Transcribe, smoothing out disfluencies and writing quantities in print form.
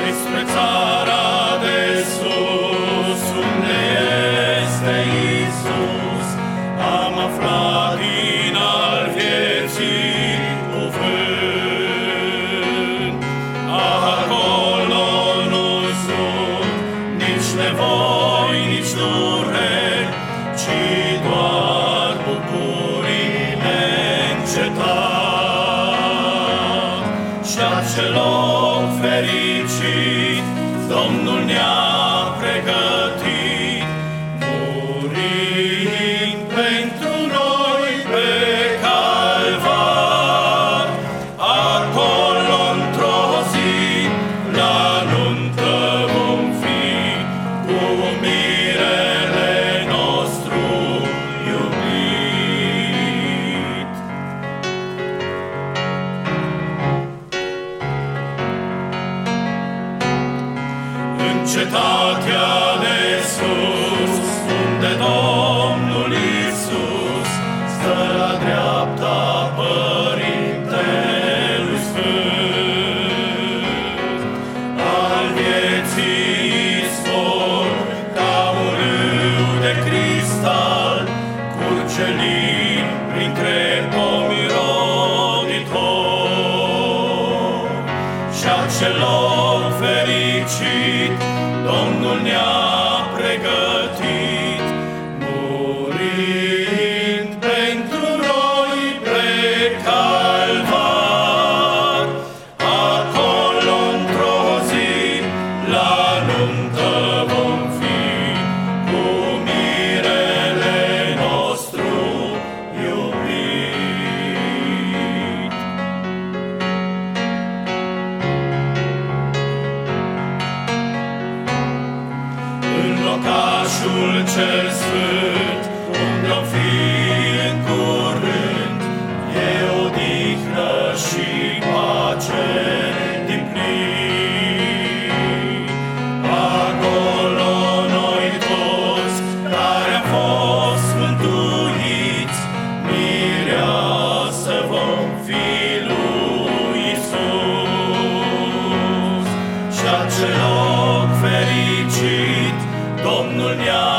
Despre țara de sus, unde este Iisus, am aflat din al vieții cuvânt. Acolo nu sunt nici nevoi, nici dureri, ci doar bucurii neîncetat. Și acel loc fericit Domnul ne-a pregătit, murind pentru noi pe calvar. Acolo într-o zi la nuntă vom fi cu mirele nostru iubit. În cetatea de sus, unde Domnul Iisus stă la dreapta Părintelui Sfânt, al vieții izvor, ca un râu de cristal, curge lin printre pomi roditori. Și acel loc fericit Domnul ne-a pregătit, murind pentru noi pe calvar. Acolo într-o zi la nuntă vom fi cu mirele nostru iubit. În locașul cel sfânt, unde-o fi în curând, e odihnă și pace din plin. Acolo noi toți care am fost mântuiți, mireasă vom fi lui Iisus. Și acel loc fericit Domnul ne-a